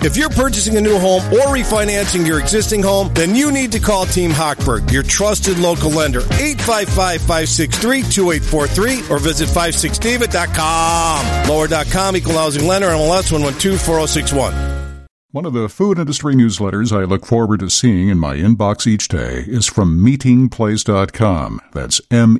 If you're purchasing a new home or refinancing your existing home, then you need to call Team Hochberg, your trusted local lender. 855-563-2843 or visit 56david.com. Lower.com, equal housing lender, MLS 1124061. One of the food industry newsletters I look forward to seeing in my inbox each day is from meatingplace.com. That's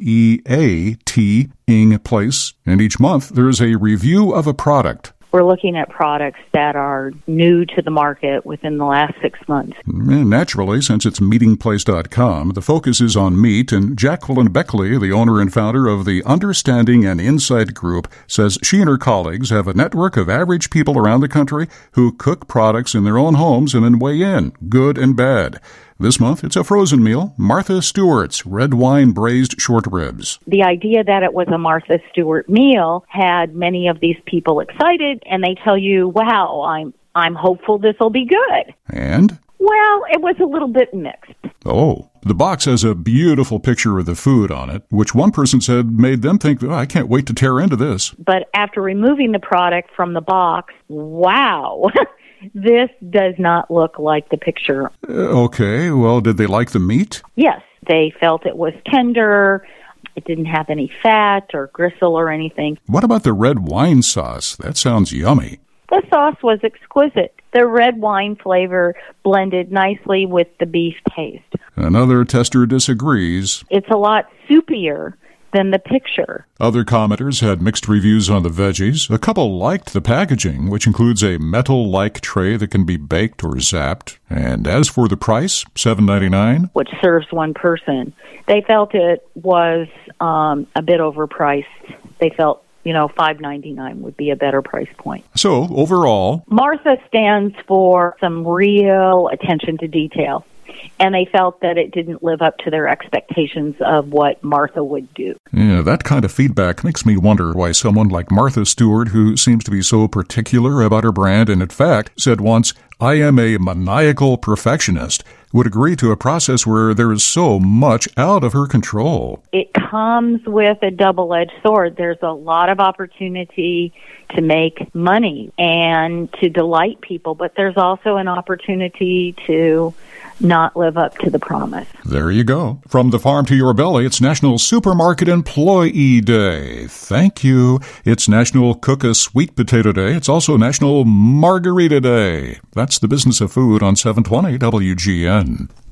M-E-A-T, ing place. And each month there's a review of a product. We're looking at products that are new to the market within the last 6 months. And naturally, since it's meatingplace.com, the focus is on meat, and Jacqueline Beckley, the owner and founder of the Understanding and Insight Group, says she and her colleagues have a network of average people around the country who cook products in their own homes and then weigh in, good and bad. This month, it's a frozen meal, Martha Stewart's red wine braised short ribs. The idea that it was a Martha Stewart meal had many of these people excited, and they tell you, wow, I'm hopeful this will be good. And? Well, it was a little bit mixed. Oh, the box has a beautiful picture of the food on it, which one person said made them think, oh, I can't wait to tear into this. But after removing the product from the box, wow, this does not look like the picture. Okay, well, did they like the meat? Yes, they felt it was tender. It didn't have any fat or gristle or anything. What about the red wine sauce? That sounds yummy. The sauce was exquisite. The red wine flavor blended nicely with the beef taste. Another tester disagrees. It's a lot soupier than the picture. Other commenters had mixed reviews on the veggies. A couple liked the packaging, which includes a metal-like tray that can be baked or zapped. And as for the price, $7.99, which serves one person, they felt it was a bit overpriced. They felt $5.99 would be a better price point. So, overall, Martha stands for some real attention to detail. And they felt that it didn't live up to their expectations of what Martha would do. Yeah, that kind of feedback makes me wonder why someone like Martha Stewart, who seems to be so particular about her brand and in fact said once, I am a maniacal perfectionist, would agree to a process where there is so much out of her control. It comes with a double-edged sword. There's a lot of opportunity to make money and to delight people, but there's also an opportunity to not live up to the promise. There you go. From the farm to your belly, it's National Supermarket Employee Day. Thank you. It's National Cook a Sweet Potato Day. It's also National Margarita Day. That's the business of food on 720 WGN.